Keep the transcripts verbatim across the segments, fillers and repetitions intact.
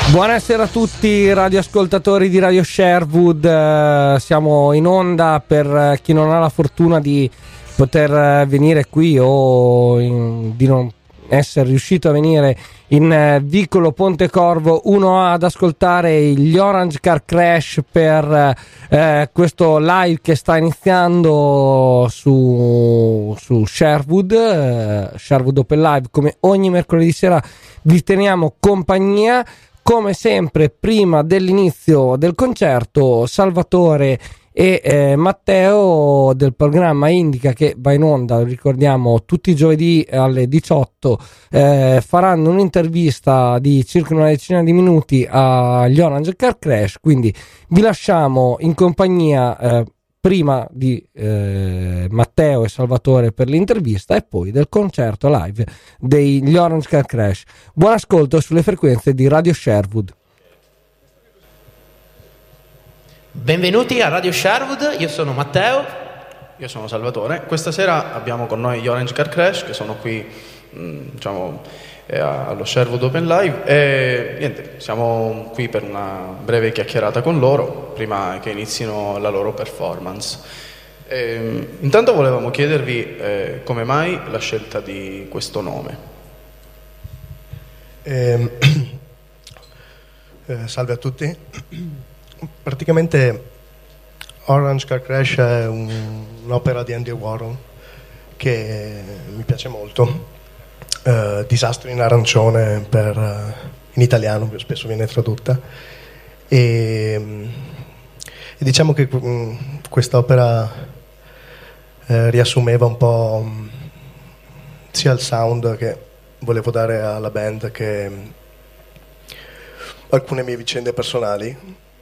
Buonasera a tutti radioascoltatori di Radio Sherwood, eh, siamo in onda per chi non ha la fortuna di poter venire qui o in, di non essere riuscito a venire in eh, Vicolo Pontecorvo uno A ad ascoltare gli Orange Car Crash per eh, questo live che sta iniziando su, su Sherwood, eh, Sherwood Open Live. Come ogni mercoledì sera vi teniamo compagnia. Come sempre, prima dell'inizio del concerto, Salvatore e eh, Matteo del programma Indica, che va in onda, ricordiamo, tutti i giovedì alle diciotto, eh, faranno un'intervista di circa una decina di minuti agli Orange Car Crash. Quindi vi lasciamo in compagnia eh, prima di eh, Matteo e Salvatore per l'intervista e poi del concerto live degli Orange Car Crash. Buon ascolto sulle frequenze di Radio Sherwood. Benvenuti a Radio Sherwood, io sono Matteo. Io sono Salvatore. Questa sera abbiamo con noi gli Orange Car Crash, che sono qui mh, diciamo eh, allo Sherwood Open Live, e niente, siamo qui per una breve chiacchierata con loro prima che inizino la loro performance. E, intanto volevamo chiedervi eh, come mai la scelta di questo nome. Eh, eh, salve a tutti. Praticamente Orange Car Crash è un, un'opera di Andy Warhol che mi piace molto. Uh, disastro in arancione per, uh, in italiano, spesso viene tradotta, e, e diciamo che um, quest'opera uh, riassumeva un po' um, sia il sound che volevo dare alla band che um, alcune mie vicende personali,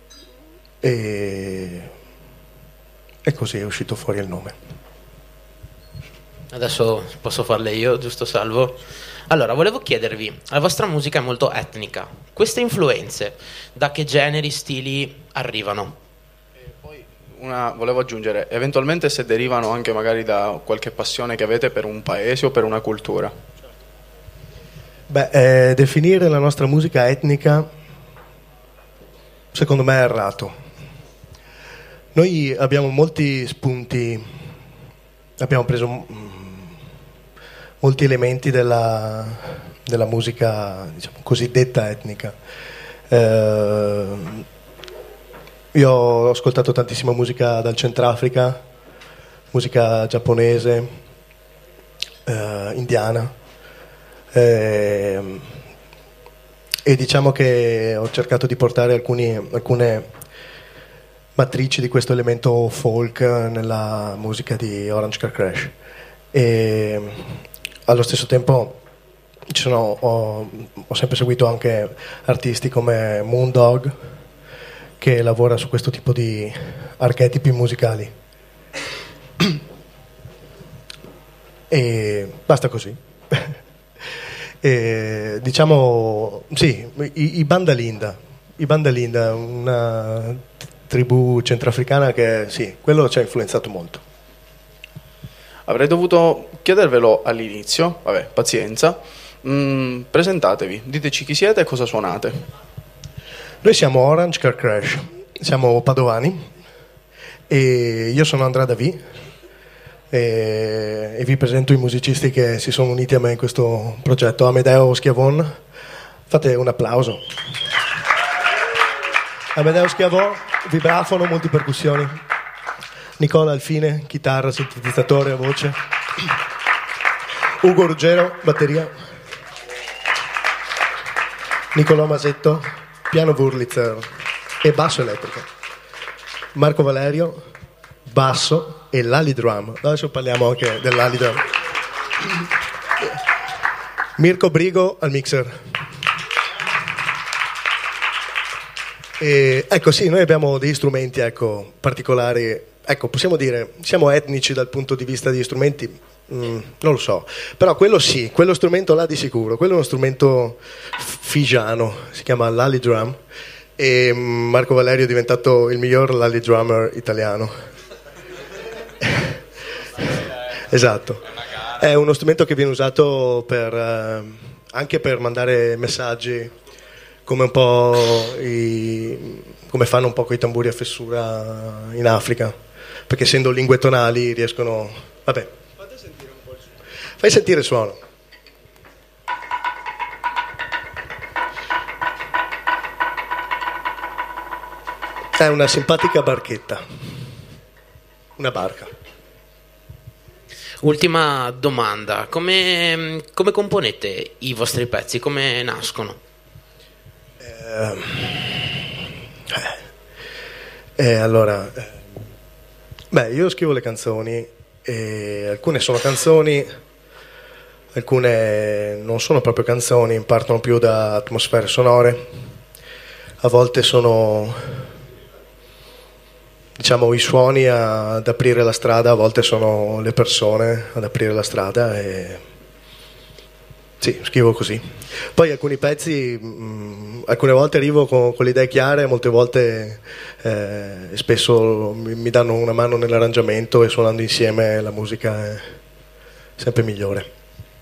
e, e così è uscito fuori il nome. Adesso posso farle io, giusto Salvo? Allora, volevo chiedervi, la vostra musica è molto etnica. Queste influenze da che generi, stili arrivano? E poi una, volevo aggiungere, eventualmente se derivano anche magari da qualche passione che avete per un paese o per una cultura. Beh, eh, definire la nostra musica etnica secondo me è errato. Noi abbiamo molti spunti, abbiamo preso mm, molti elementi della, della musica, diciamo, cosiddetta etnica. Eh, io ho ascoltato tantissima musica dal Centrafrica, musica giapponese, eh, indiana, eh, e diciamo che ho cercato di portare alcuni, alcune matrici di questo elemento folk nella musica di Orange Car Crash. E allo stesso tempo ci sono, ho, ho sempre seguito anche artisti come Moondog, che lavora su questo tipo di archetipi musicali. E basta così. E, diciamo, sì, i, i Bandalinda, i Bandalinda, una tribù centroafricana che sì, quello ci ha influenzato molto. Avrei dovuto chiedervelo all'inizio, vabbè, pazienza. Mm, presentatevi, diteci chi siete e cosa suonate. Noi siamo Orange Car Crash, siamo padovani e io sono Andrea Davì e, e vi presento i musicisti che si sono uniti a me in questo progetto. Amedeo Schiavon, fate un applauso. Amedeo Schiavon, vibrafono, multipercussioni. Nicola Alfine, chitarra, sintetizzatore a voce. Ugo Ruggero, batteria. Nicolò Masetto, piano Wurlitzer e basso elettrico. Marco Valerio, basso e l'ali drum. Adesso parliamo anche dell'ali drum. Mirko Brigo al mixer. E, ecco, sì, noi abbiamo degli strumenti, ecco, particolari. Ecco, possiamo dire, siamo etnici dal punto di vista degli strumenti, mm, non lo so, però quello sì, quello strumento là di sicuro, quello è uno strumento figiano, si chiama l'ali drum, e Marco Valerio è diventato il miglior l'ali drummer italiano. Esatto, è uno strumento che viene usato per, eh, anche per mandare messaggi come un po' i, come fanno un po' con i tamburi a fessura in Africa, perché essendo lingue tonali riescono. Vabbè, fate sentire un po' il suono. Fai sentire il suono. È una simpatica barchetta, una barca. Ultima domanda, come, come componete i vostri pezzi, come nascono? Eh, eh, allora, eh, beh, io scrivo le canzoni e alcune sono canzoni, alcune non sono proprio canzoni, partono più da atmosfere sonore, a volte sono, diciamo, i suoni ad aprire la strada, a volte sono le persone ad aprire la strada e sì, scrivo così. Poi alcuni pezzi, mh, alcune volte arrivo con, con le idee chiare, molte volte eh, spesso mi, mi danno una mano nell'arrangiamento e suonando insieme la musica è sempre migliore.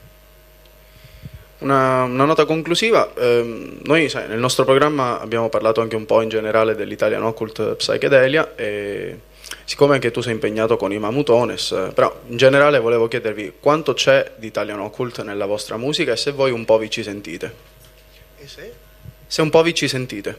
Una, una nota conclusiva, eh, noi sai, nel nostro programma abbiamo parlato anche un po' in generale dell'Italian Occult Psychedelia e siccome anche tu sei impegnato con i Mamutones, eh, però in generale volevo chiedervi quanto c'è di Italian Occult nella vostra musica e se voi un po' vi ci sentite. E se? Se un po' vi ci sentite.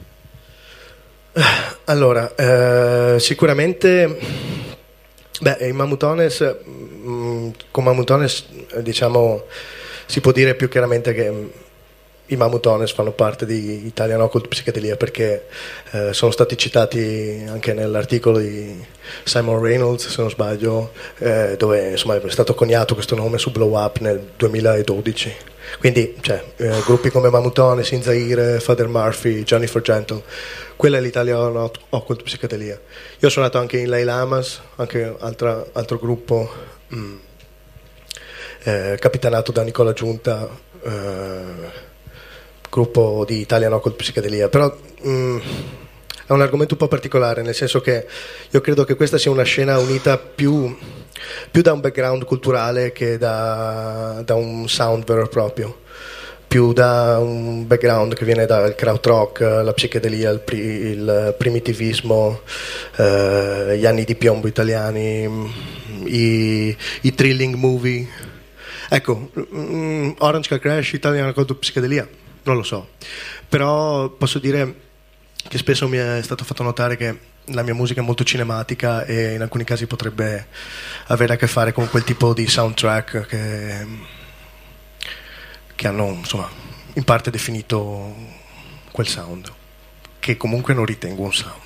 Allora, eh, sicuramente, beh, i Mamutones, mh, con Mamutones diciamo si può dire più chiaramente che mh, i Mamutones fanno parte di Italian Occult Psychedelia perché eh, sono stati citati anche nell'articolo di Simon Reynolds, se non sbaglio, eh, dove insomma è stato coniato questo nome su Blow Up nel duemiladodici. Quindi cioè, eh, gruppi come Mamutones, In Zaire, Father Murphy, Jennifer Gentle, quella è l'Italian Occult Psychedelia. Io ho suonato anche in Lay Lamas, anche altra, altro gruppo mh, eh, capitanato da Nicola Giunta, eh, gruppo di Italian Occult Psychedelia, però mh, è un argomento un po' particolare, nel senso che io credo che questa sia una scena unita più, più da un background culturale che da, da un sound vero e proprio, più da un background che viene dal krautrock, la psichedelia, il, pri, il primitivismo, eh, gli anni di piombo italiani, i, i thrilling movie. Ecco, mh, Orange Car Crash, Italian Occult Psychedelia, non lo so, però posso dire che spesso mi è stato fatto notare che la mia musica è molto cinematica e in alcuni casi potrebbe avere a che fare con quel tipo di soundtrack che, che hanno insomma in parte definito quel sound, che comunque non ritengo un sound.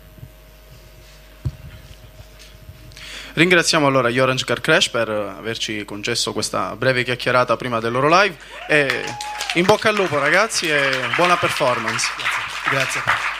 Ringraziamo allora gli Orange Car Crash per averci concesso questa breve chiacchierata prima del loro live e in bocca al lupo ragazzi e buona performance. Grazie. Grazie.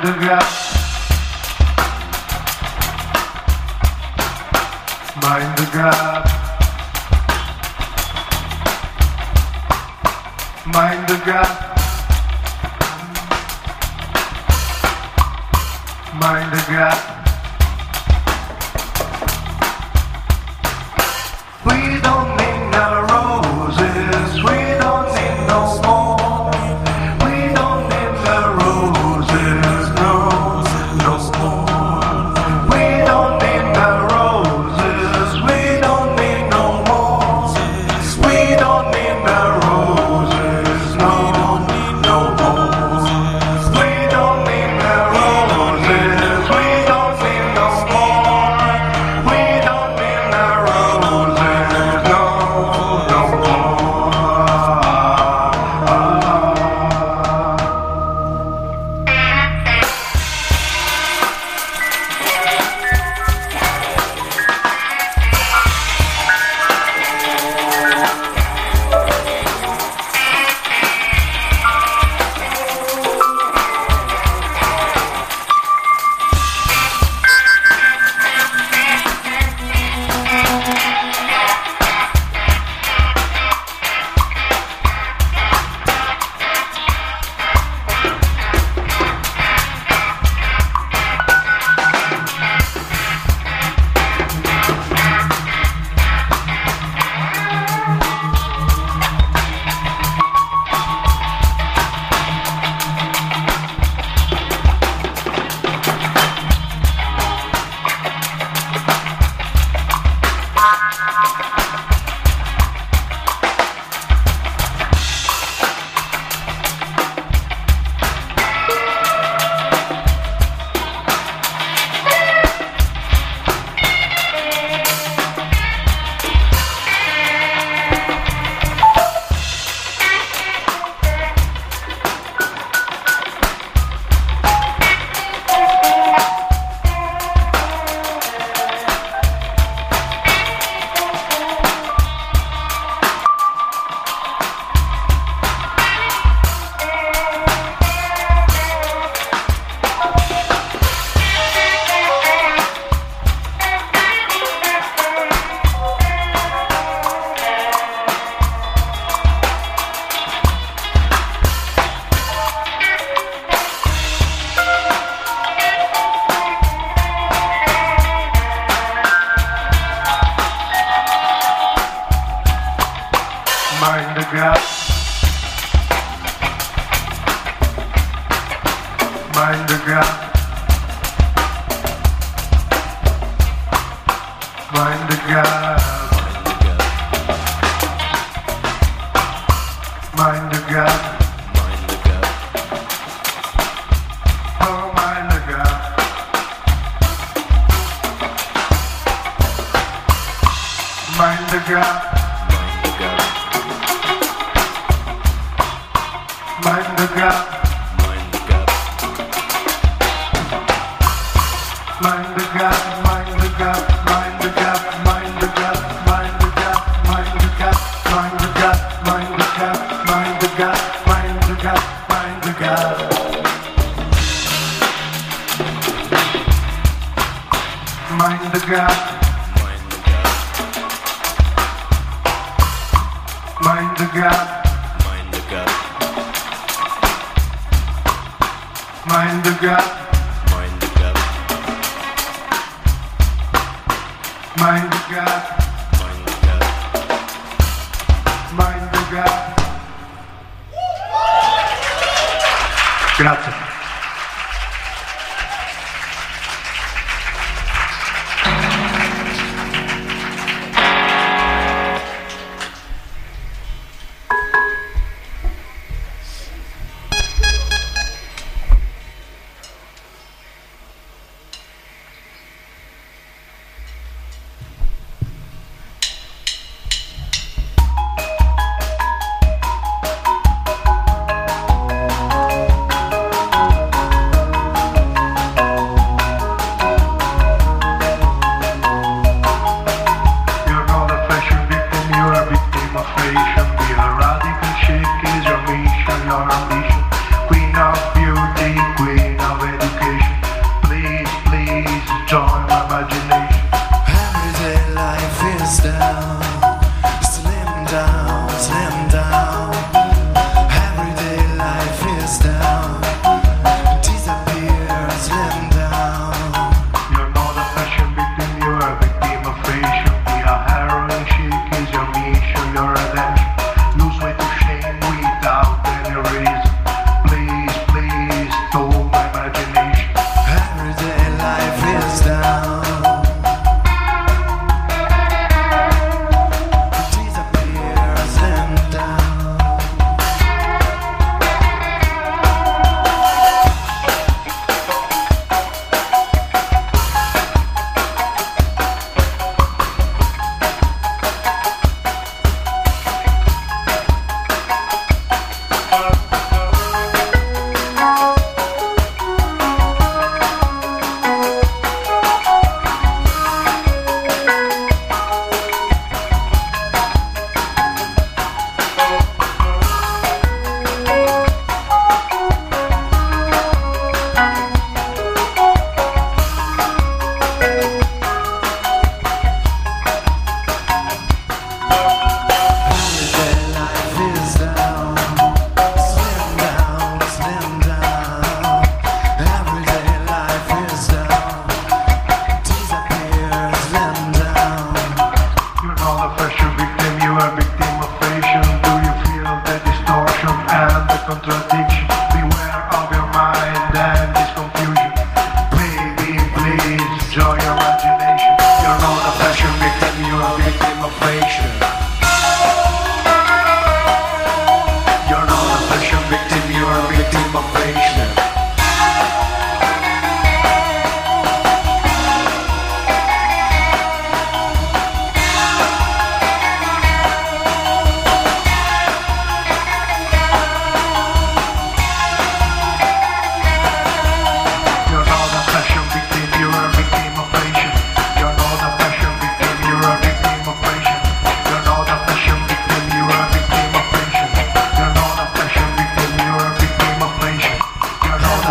the gap. Mind the gap. Mind the gap. Mind the gap. We don't need no roses. We don't need no more. We don't need no roses. No, no more. We don't need no roses. We don't need no more. We don't need no roses. No, no more. We don't need no roses. We don't need no more. We don't need no roses. No, no more. Mind the gap. Mind the gap. Mind the gap. Mind the gap. Oh, mind the gap. Mind the gap. Mind the gap. Mind the gap. Mind the gap. Mind the gap. Mind the gap. Mind the gap. Mind the gap. Mind the gap. Mind the gap. Mind the gap. Mind the gap. Mind the gap. Mind the gap. Mind the gap. Mind the gap. Mind the gap. Mind the gap. Grazie.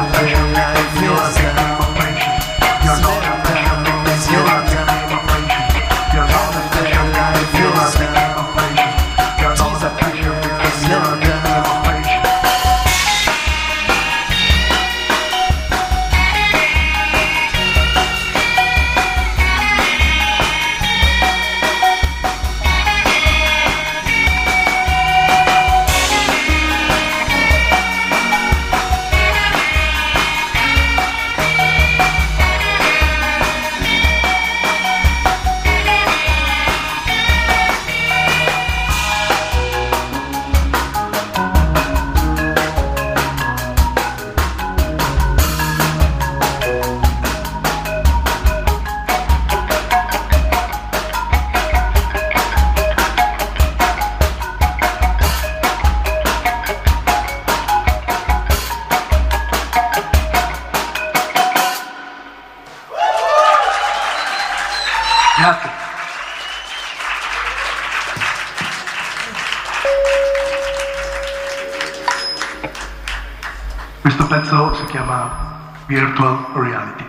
Grazie. Questo pezzo si chiama Virtual Reality.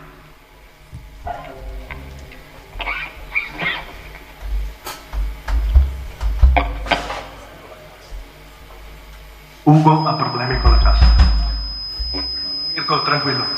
Ugo ha problemi con la tassa. Mirko, tranquillo.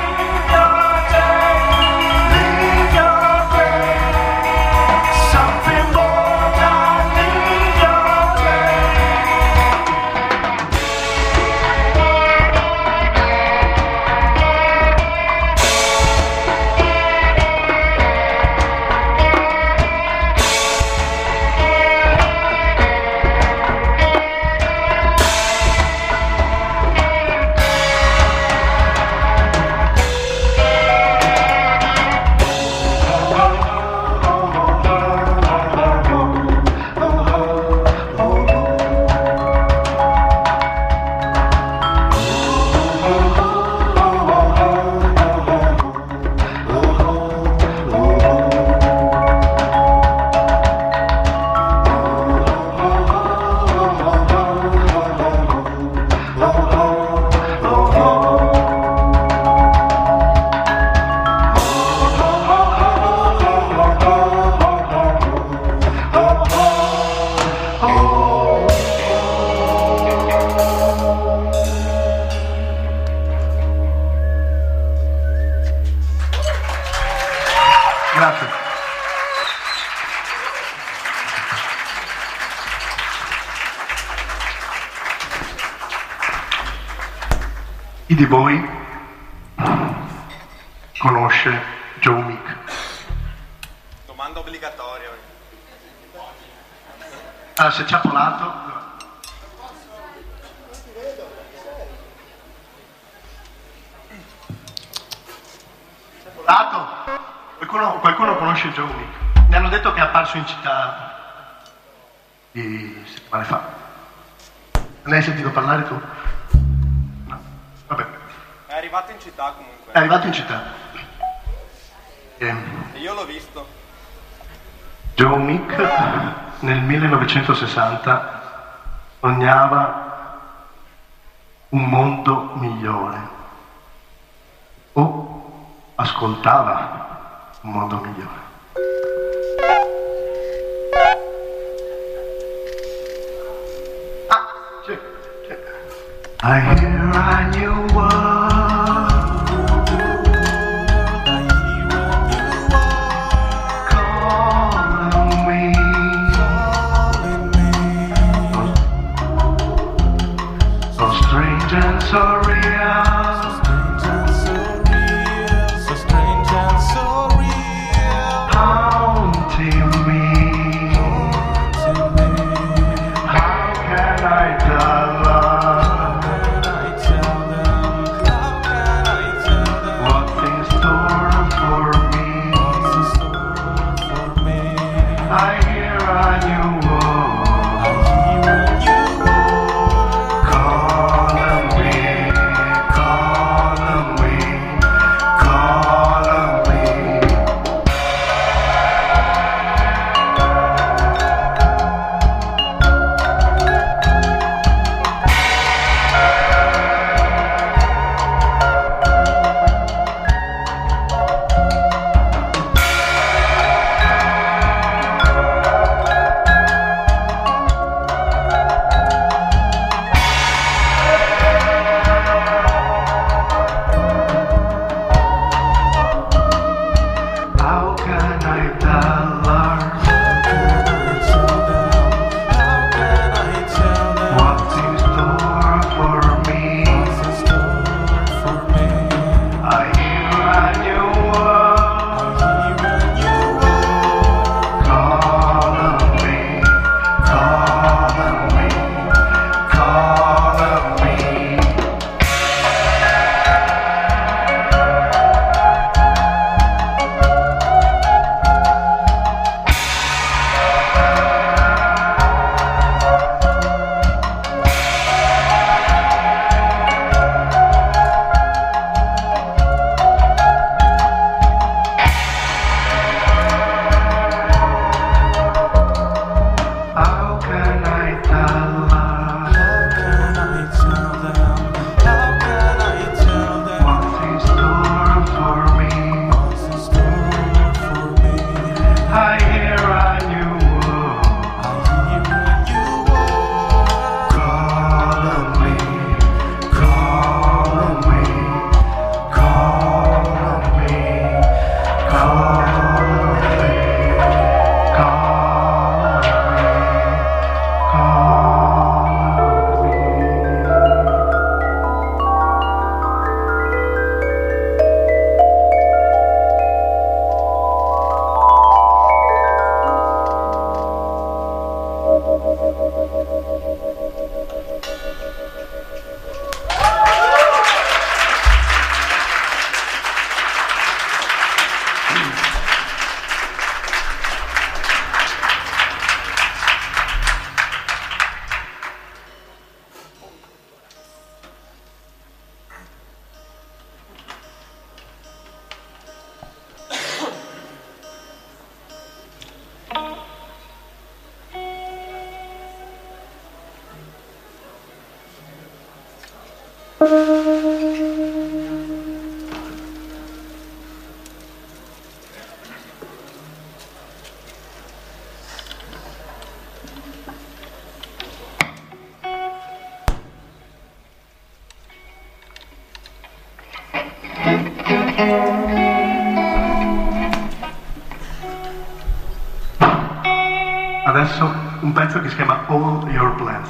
Something Grazie. Chi di voi conosce Joe Meek? Domanda obbligatoria. Ah, se ci ha polato. Polato? Qualcuno, qualcuno conosce Joe Meek? Mi hanno detto che è apparso in città di settimane fa. Ne hai sentito parlare tu? No? Vabbè. È arrivato in città comunque. È arrivato in città. E E io l'ho visto. Joe Meek nel millenovecentosessanta sognava un mondo migliore o ascoltava un mondo migliore. Ah, sì, sì. I hear a new world. And so real, so strange and so real, so strange and so real, haunting me, haunting me. How can I tell them? How can I tell them? How can I tell them what's in store for me? What's in store for me? I hear a new world. I hear a new world. Adesso un pezzo che si chiama All Your Plans.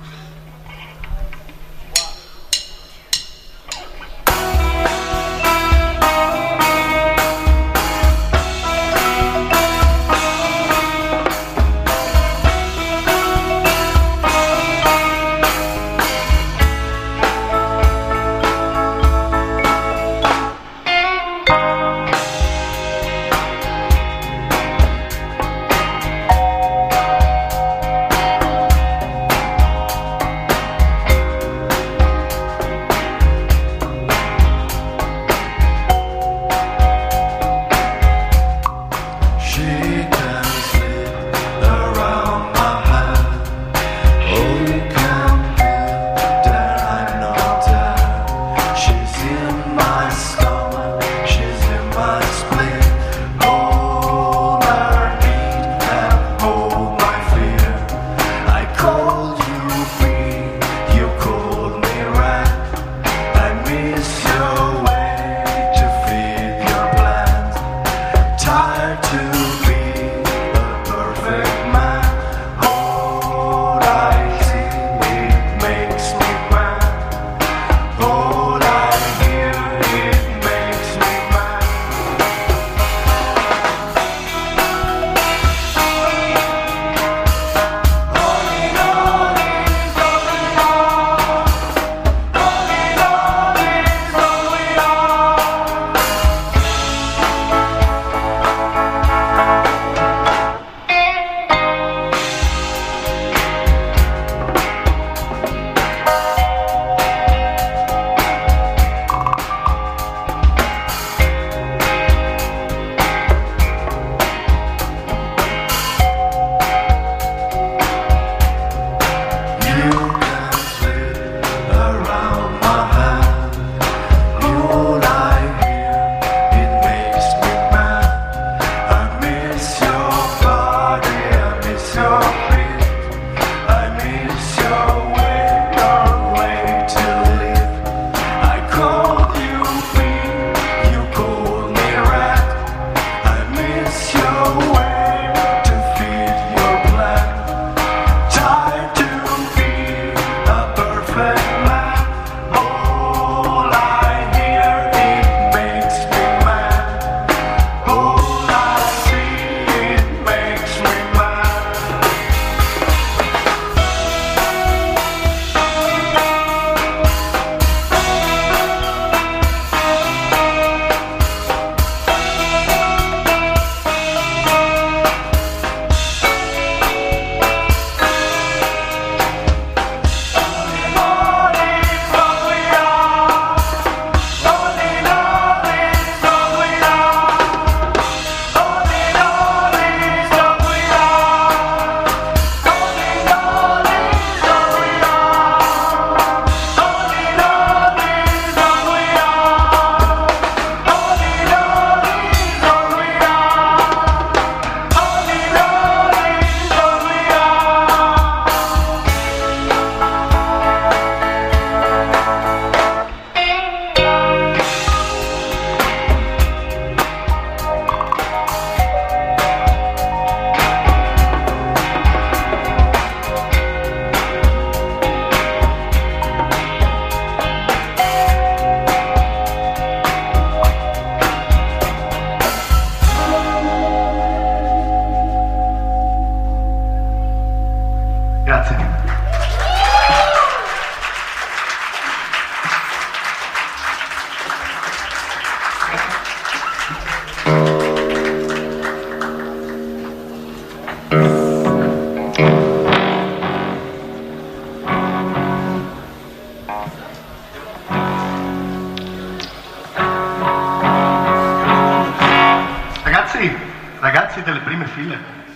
Ragazzi, ragazzi delle prime file,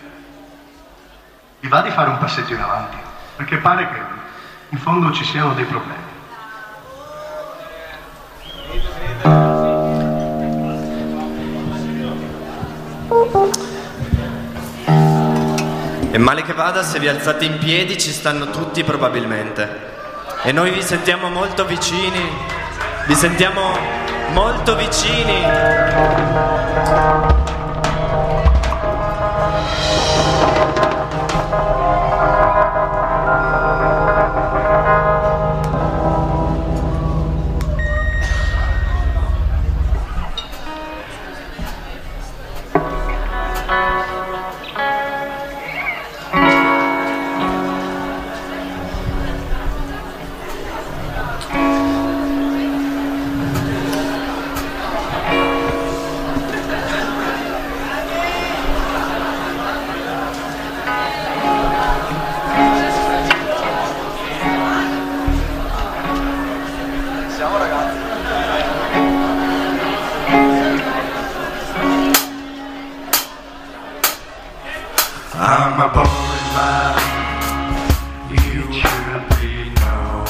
vi va di fare un passeggio in avanti? Perché pare che in fondo ci siano dei problemi. E male che vada, se vi alzate in piedi ci stanno tutti probabilmente. E noi vi sentiamo molto vicini, vi sentiamo molto vicini. I'm a boring man, you should be know.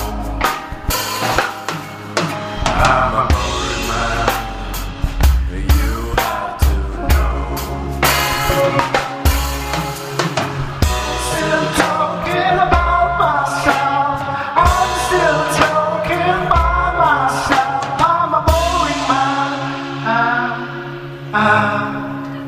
I'm a boring man, you have to know. Still talking about myself, I'm still talking by myself. I'm a boring man, I'm, I'm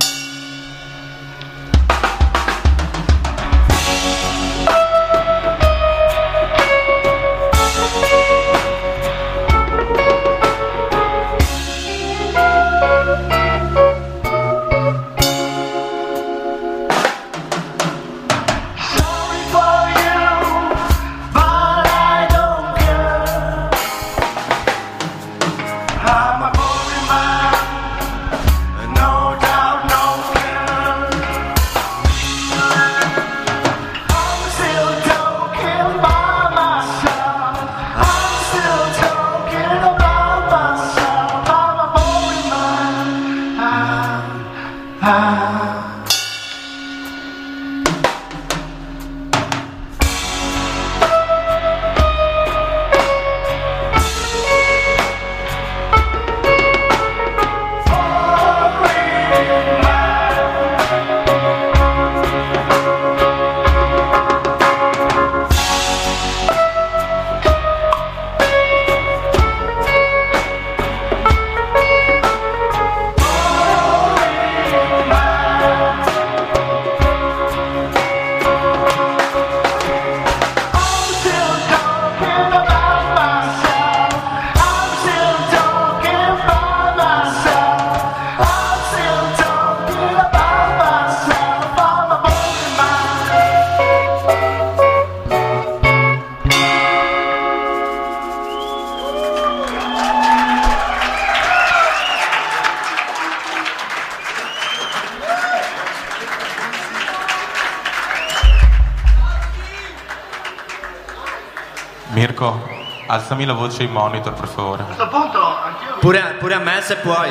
Mirko, alzami la voce in monitor, per favore. A questo punto anch'io... Pure, pure a me se puoi.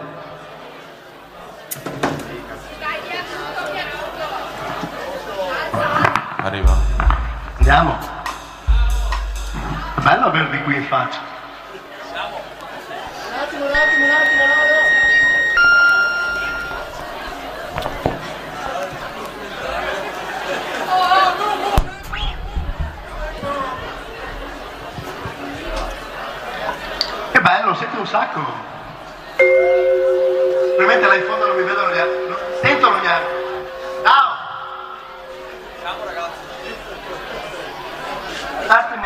Arriva. Andiamo. È bello avervi qui in faccia. Un attimo, un attimo, un attimo, no, no. Che bello, siete un sacco. Probabilmente là in fondo non mi vedono gli altri. Non sentono gli altri. Ciao. Ciao ragazzi. Un attimo.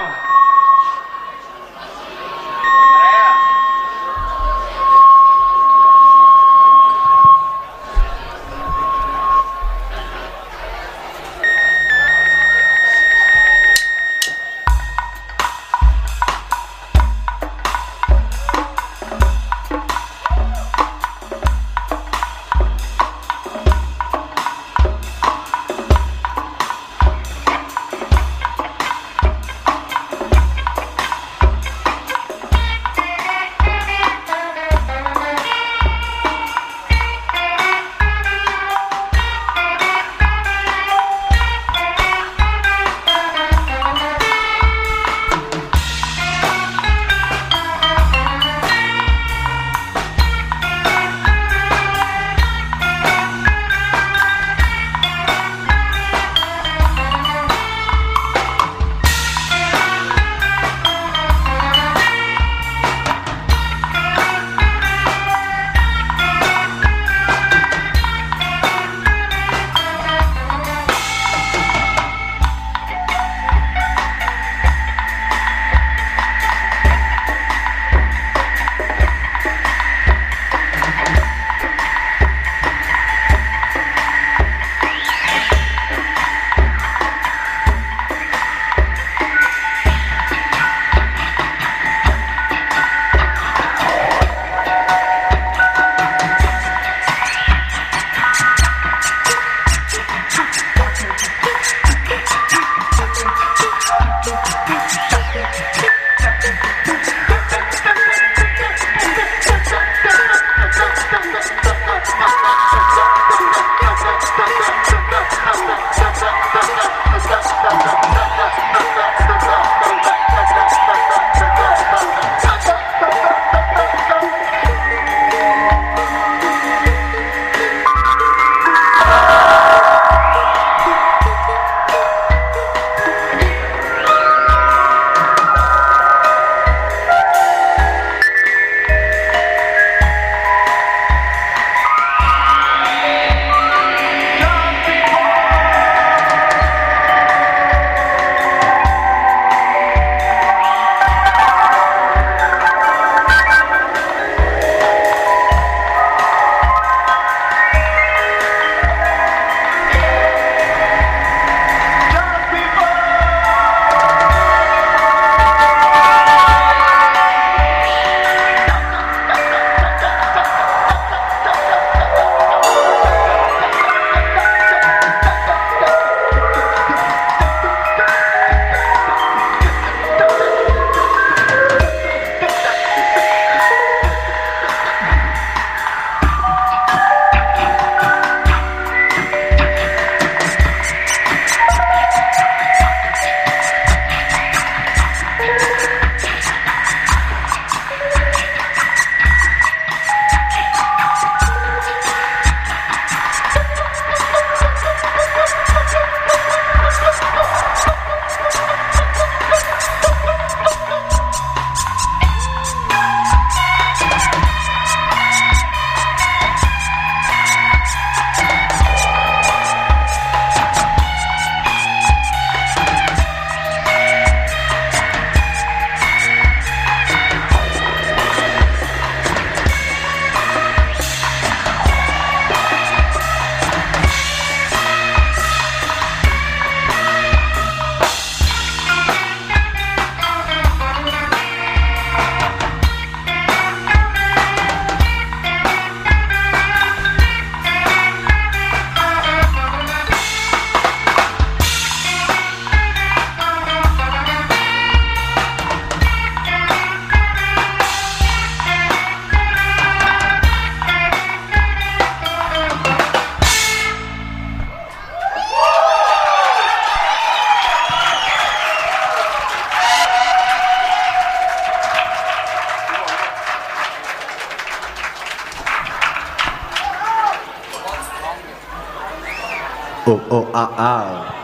Oh oh ah ah.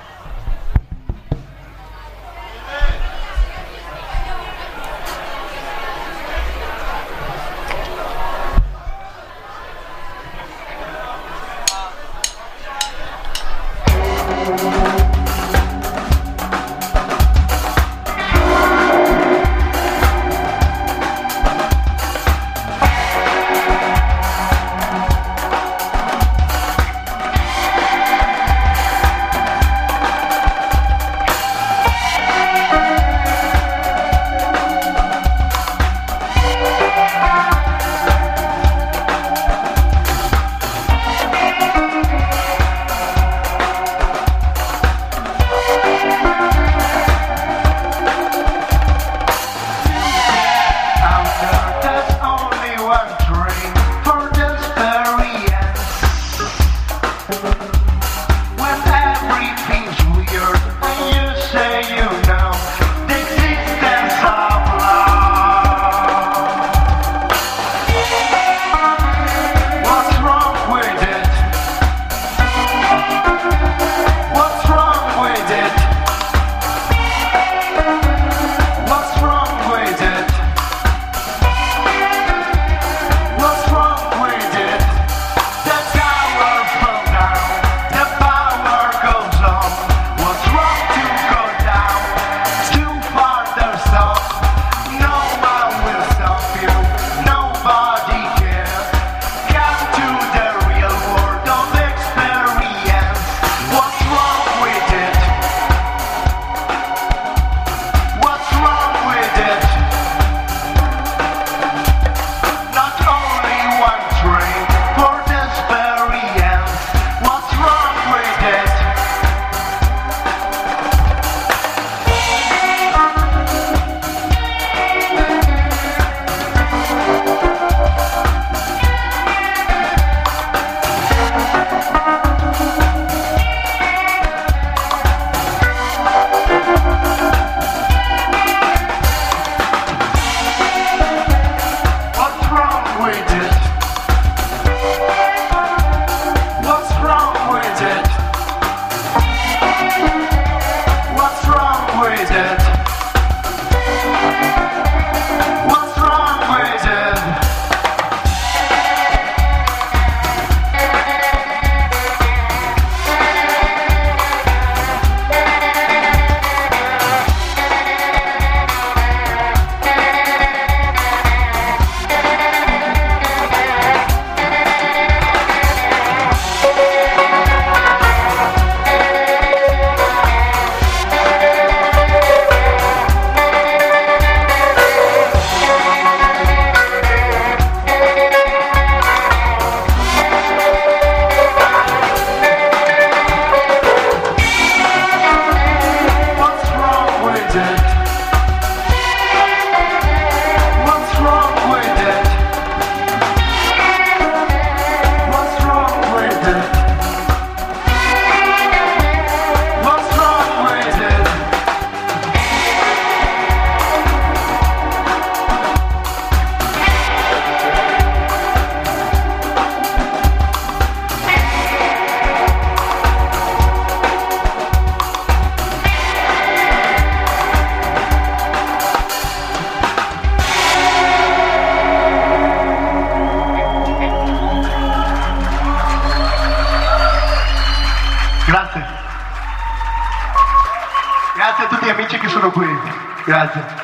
Grazie a tutti gli amici che sono qui. Grazie.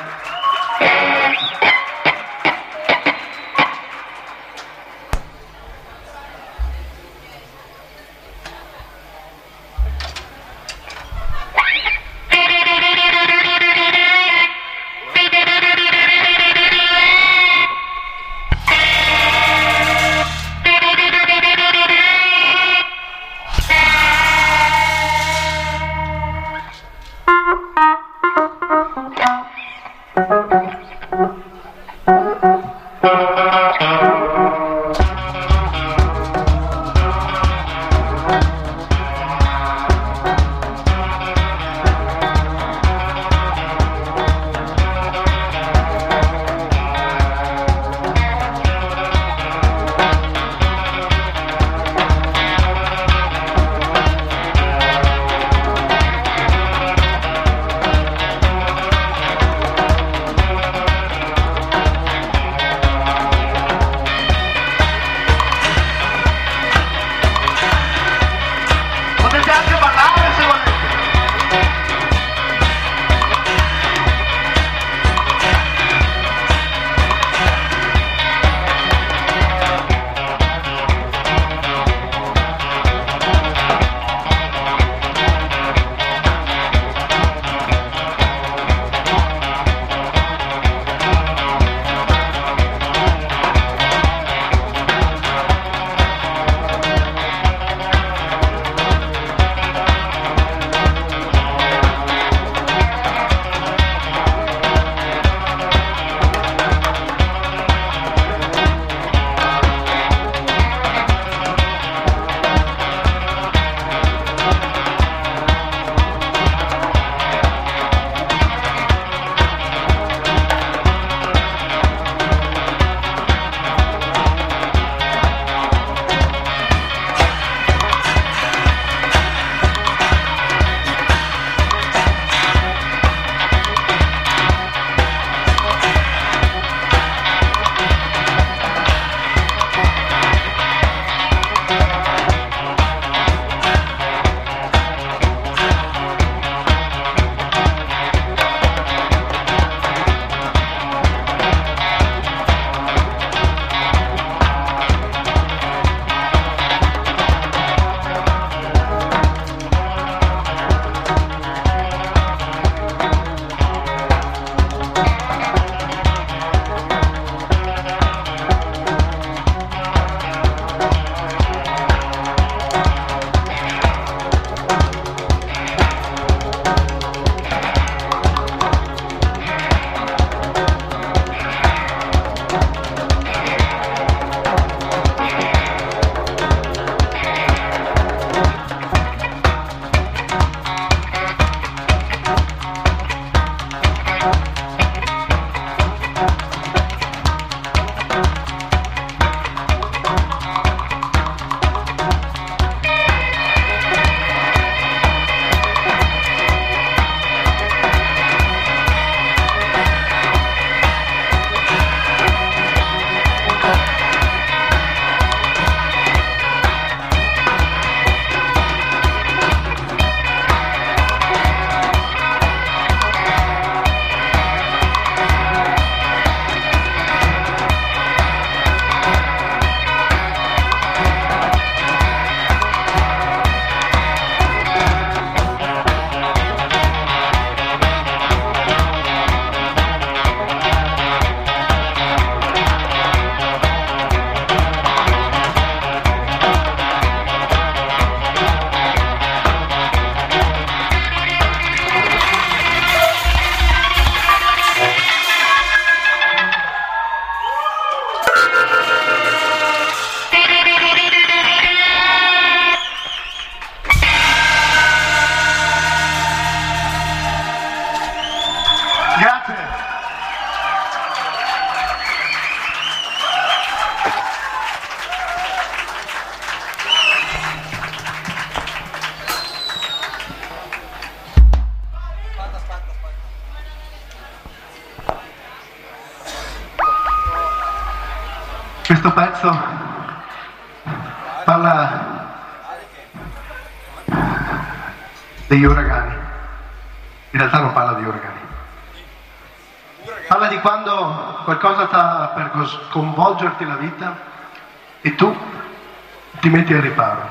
Questo pezzo parla degli uragani. In realtà non parla di uragani. Parla di quando qualcosa sta per cos- sconvolgerti la vita e tu ti metti al riparo.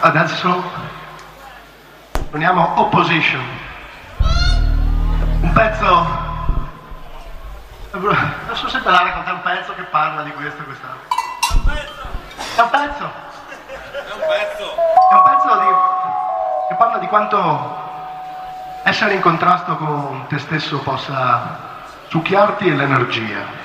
Adesso suoniamo Opposition, un pezzo, non so se te la raccontare un pezzo che parla di questo e quest'altro. È un pezzo, È un pezzo. è un pezzo di, che parla di quanto essere in contrasto con te stesso possa succhiarti l'energia.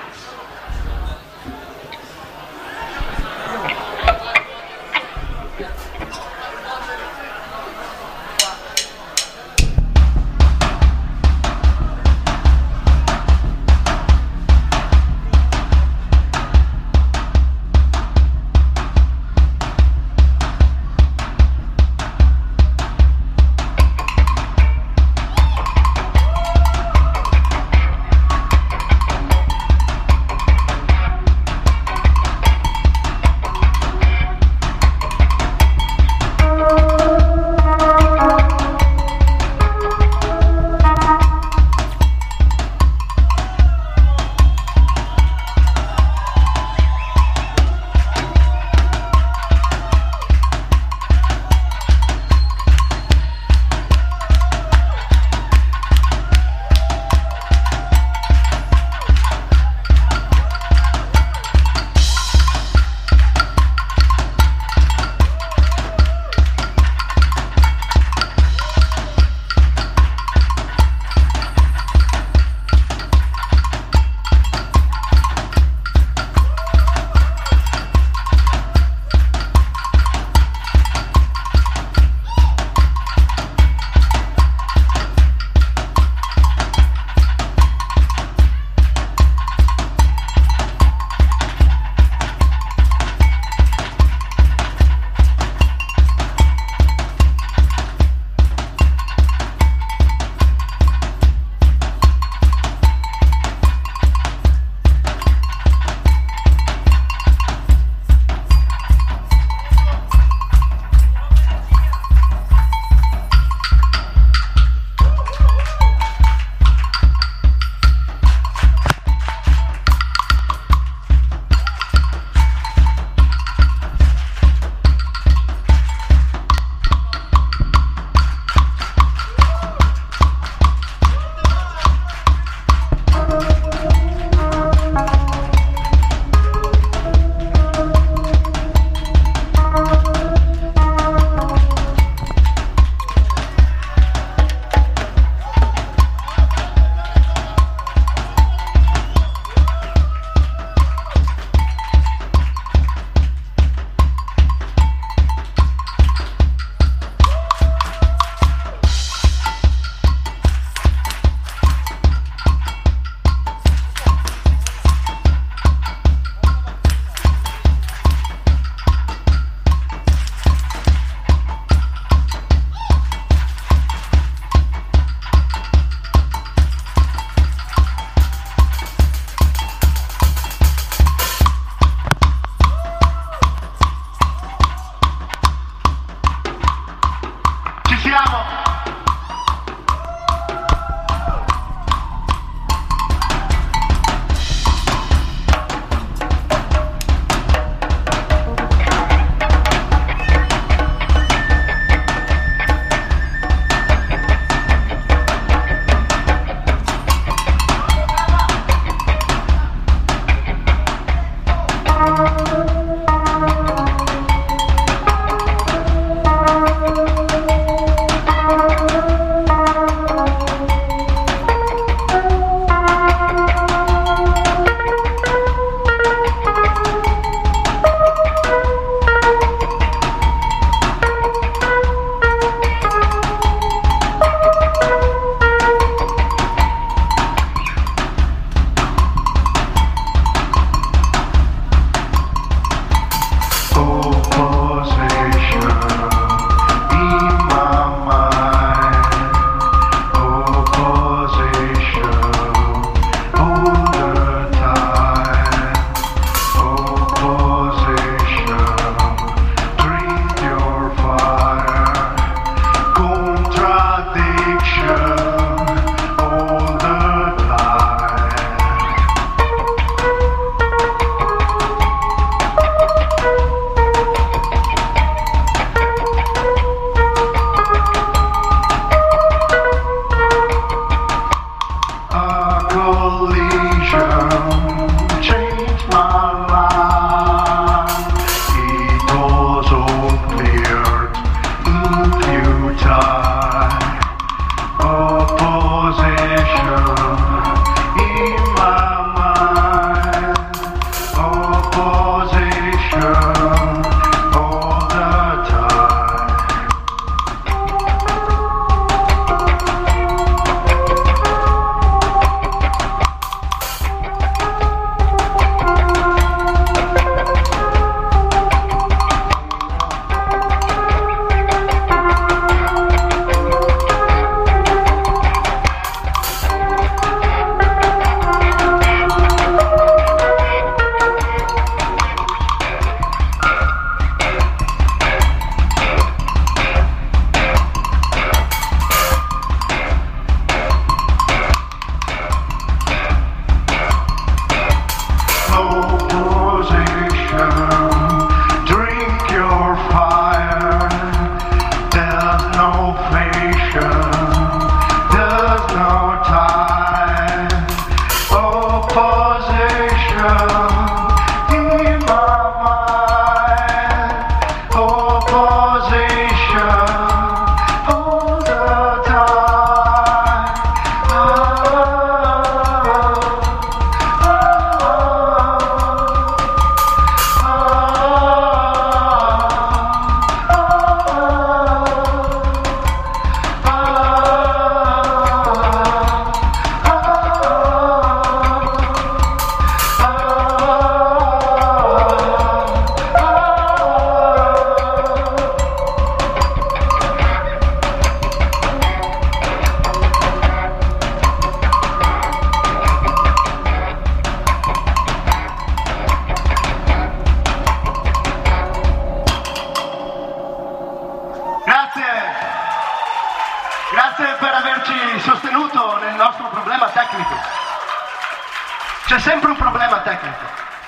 C'è sempre un problema tecnico.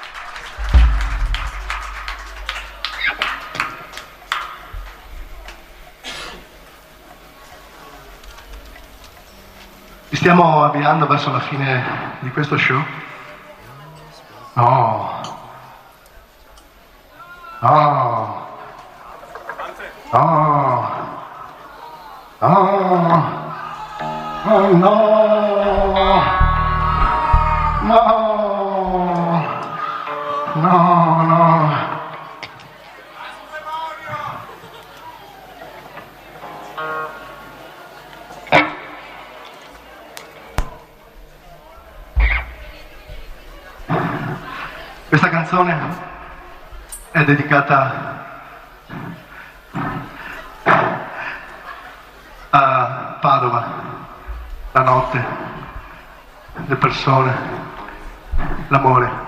Ci stiamo avviando verso la fine di questo show? No. No. No. No. Oh no. No. No, no. Questa canzone è dedicata a Padova, la notte, le persone, l'amore.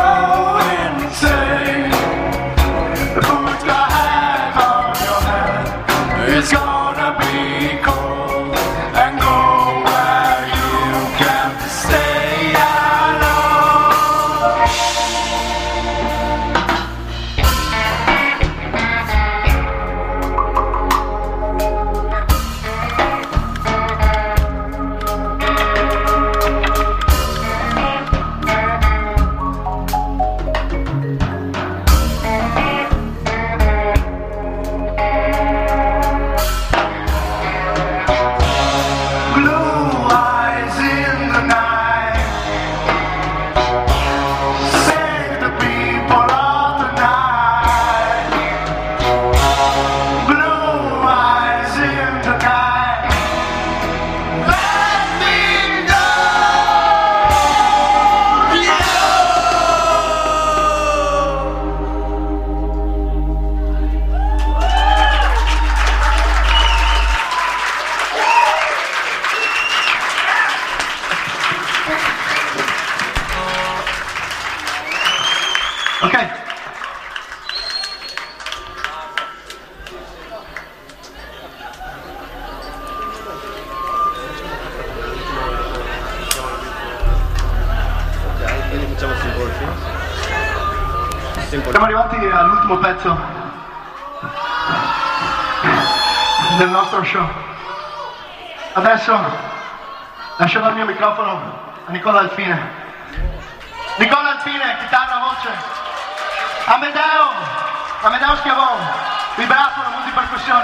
Put your hands on your head. Siamo arrivati all'ultimo pezzo del nostro show. Adesso lascerò il mio microfono a Nicola Alfine. Nicola Alfine, chitarra, voce. Amedeo, Amedeo Schiavon, vibrafono, multipercussioni.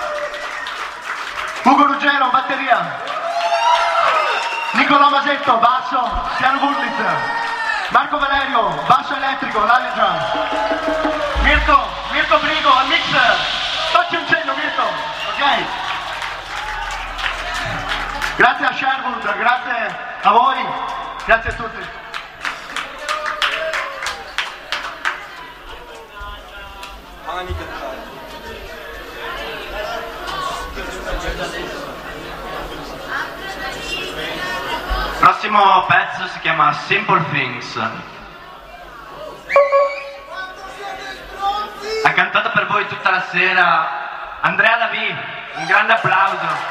Ugo Ruggero, batteria. Nicolò Masetto, basso, piano Wurlitzer. Marco Valerio, basso elettrico, live drum. Mirko, Mirko Brigo al mixer. Facci un cenno, Mirko, ok? Grazie a Sherwood, grazie a voi, grazie a tutti. Il prossimo pezzo si chiama Simple Things. Ha cantato per voi tutta la sera Andrea Davi, un grande applauso.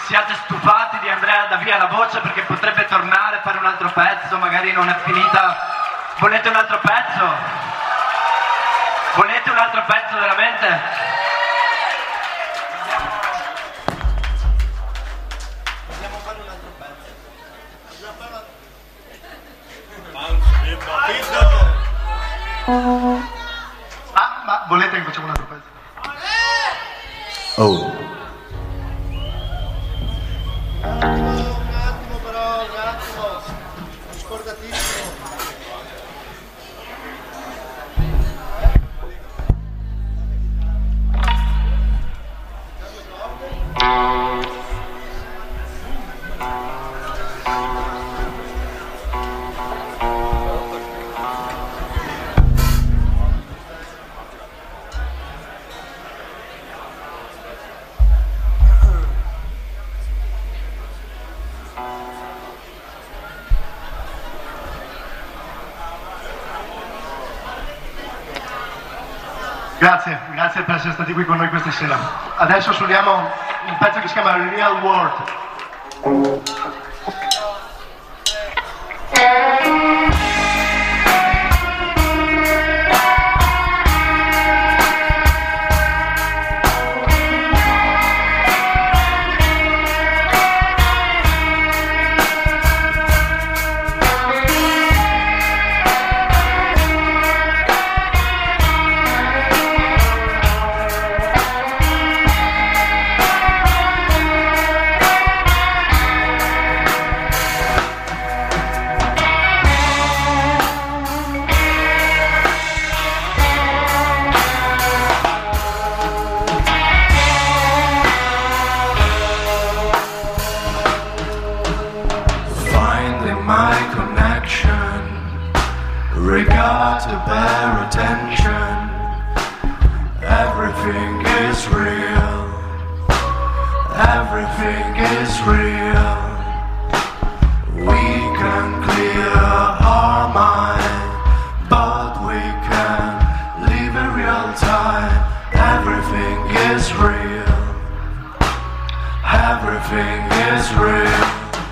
siate stufati di Andrea Davì alla voce perché potrebbe tornare a fare un altro pezzo, magari non è finita. Volete un altro pezzo? Volete un altro pezzo veramente? Ah, ma volete che facciamo un altro pezzo? Oh. Un attimo però, un attimo, scordatissimo. Grazie, grazie per essere stati qui con noi questa sera. Adesso suoniamo un pezzo che si chiama Real World. Finding my connection, regard to bear attention. Everything is real, everything is real. We can clear our mind, but we can live in real time. Everything is real, everything is real.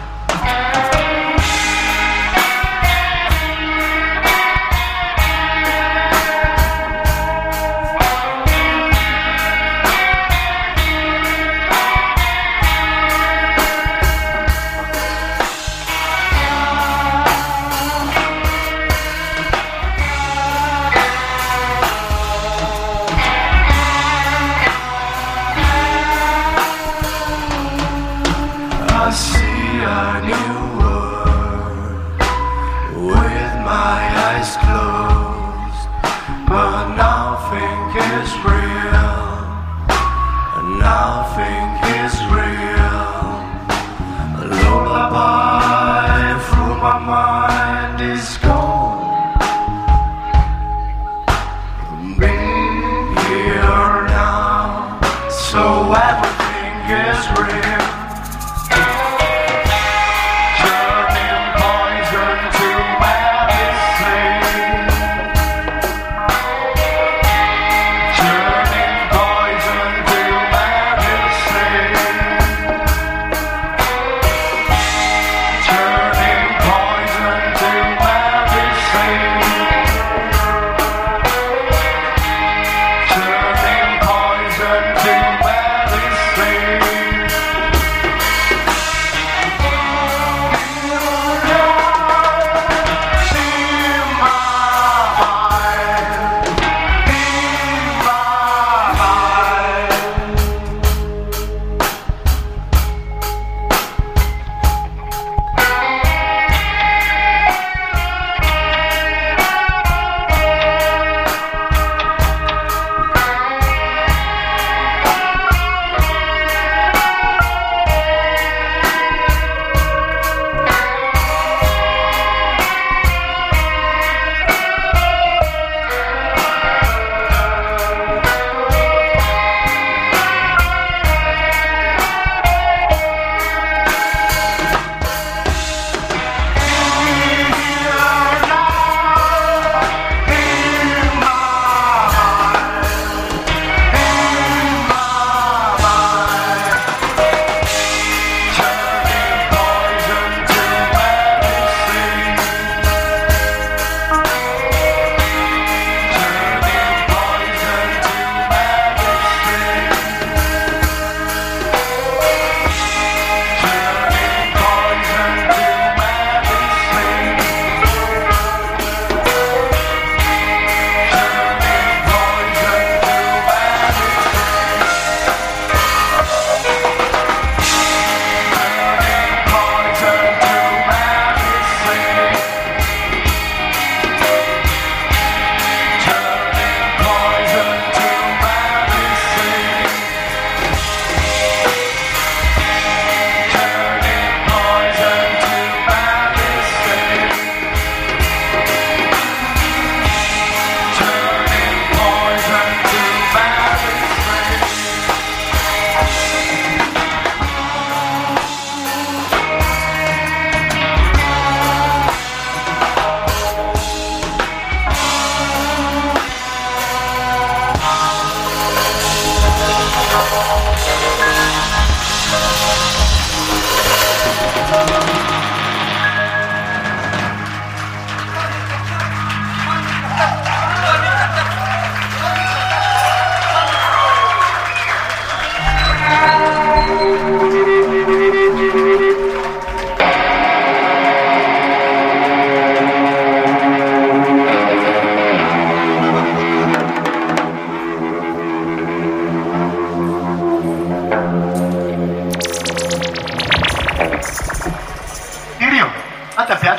I see a new world with my eyes closed, but nothing is real, nothing is real. A lullaby through my mind is gone, being here now, so everything is real. Turning poison to medicine.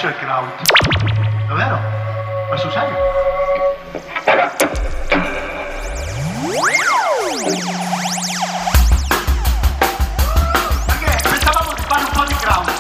piace il kraut. Davvero? Ma sul serio? Perché pensavamo di fare un po' di kraut.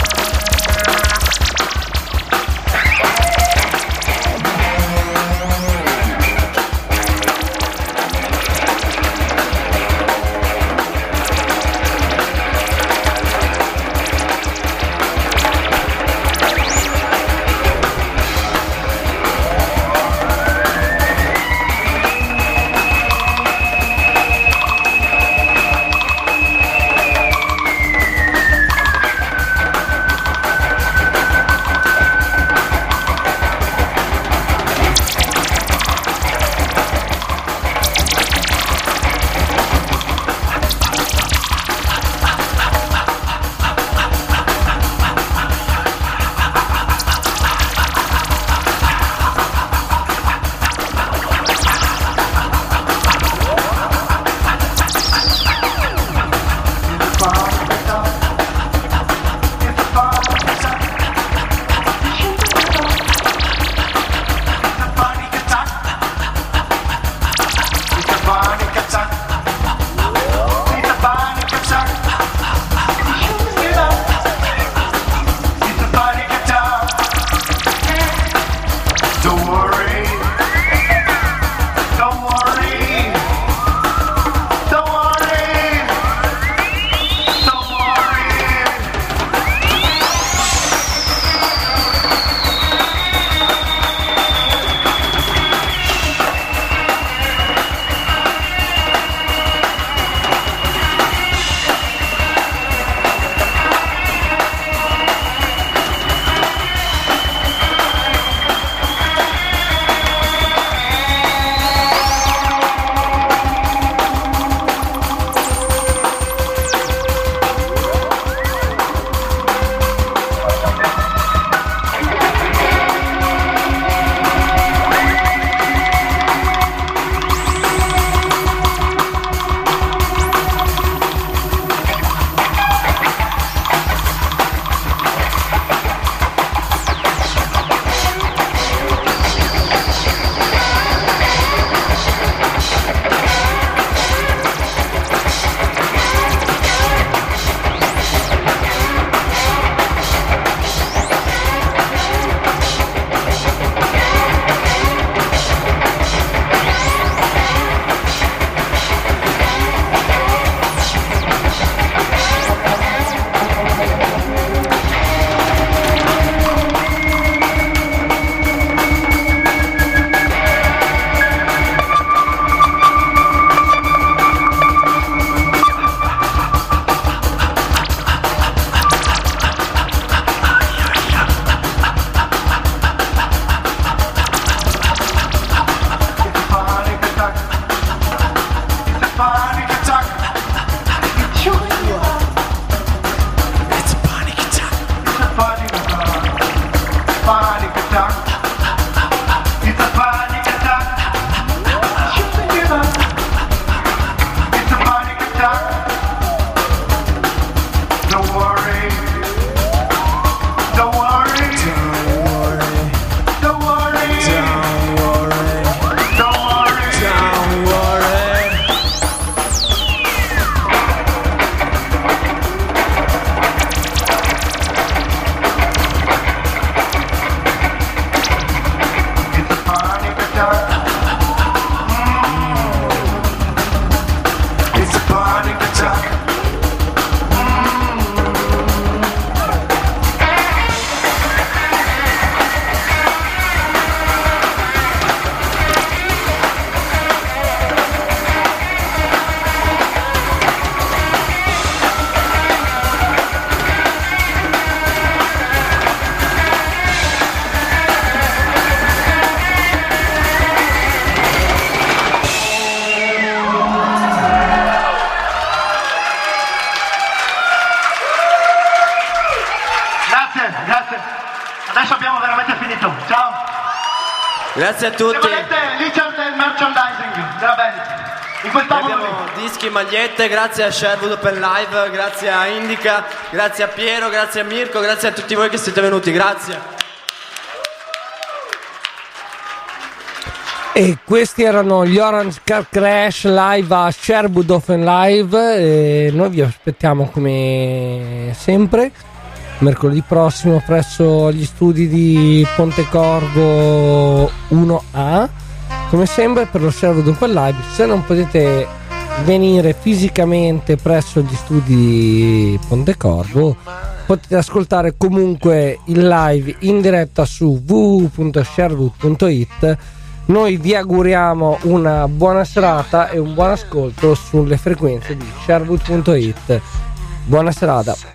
Adesso abbiamo veramente finito. Ciao. Grazie a tutti. Se volete, lì c'è il merchandising della band. in quel tavolo lì. Abbiamo dischi, magliette, grazie a Sherwood Open Live, grazie a Indica, grazie a Piero, grazie a Mirko, grazie a tutti voi che siete venuti, grazie. E questi erano gli Orange Car Crash live a Sherwood Open Live, e noi vi aspettiamo come sempre mercoledì prossimo presso gli studi di Pontecorvo uno A, come sempre per lo Sherwood Open Live. Se non potete venire fisicamente presso gli studi di Pontecorvo, potete ascoltare comunque il live in diretta su w w w punto sherwood punto i t. Noi vi auguriamo una buona serata e un buon ascolto sulle frequenze di sherwood punto i t. Buona serata.